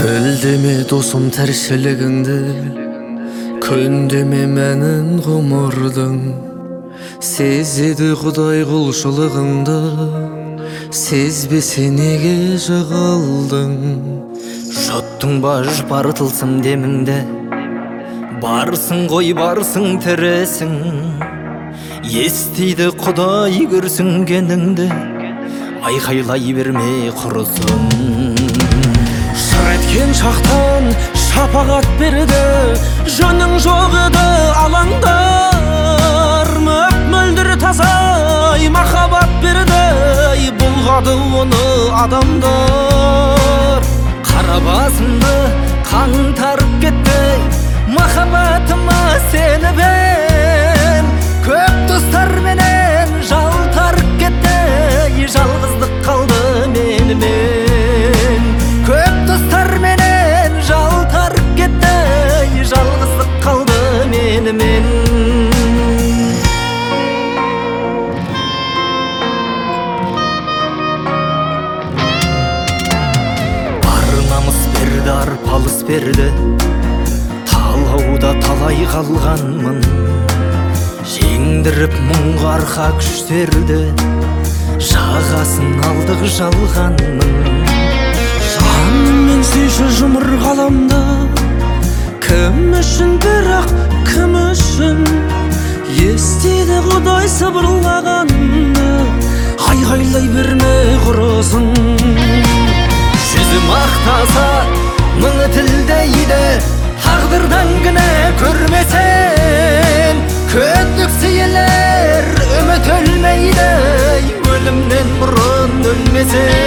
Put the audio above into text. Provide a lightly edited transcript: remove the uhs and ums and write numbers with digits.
Өлдеме досым тіршілігіңді, көндеме мәнін ғұмырдың. Сезеді Құдай құлшылығыңды, сезбесе неге жығылдың. Жұттың баж бар тылсым деміңді, барсың ғой барсың тіресің. Естиді Құдай көрсінгеніңді, айқайлай берме құрысын. Шыр еткен шақтан шапағат берді, жөнің жоқ еді алаңдар. Мөп-мөлдір тазай махаббат берді, бұлғады оны адамдар. Қара басымды қаңтарып кетті, махаббатыма сені бен. Көп достарменен жалтарып кетті, жалғыздық қалды менімен. Көп достарменен жалтарып кетті, жалғыздық қалды менімен. Арпалыс берді, талауда талай қалғанмын. Жеңдіріп мұңға арқа күштерді, жағасын алдық жалғанмын. Жанымен сүйші жұмыр ғаламда, кім үшін бірақ кім үшін? Естиді Құдай сыбырлағанды, айғайлай берме құрысын. Жүзім ақтаса мыңы тілдейді, тағдырдан кінә көрмесен. Күндік сейілер үміт өлмейді, өлімнен бұрын өлмесен.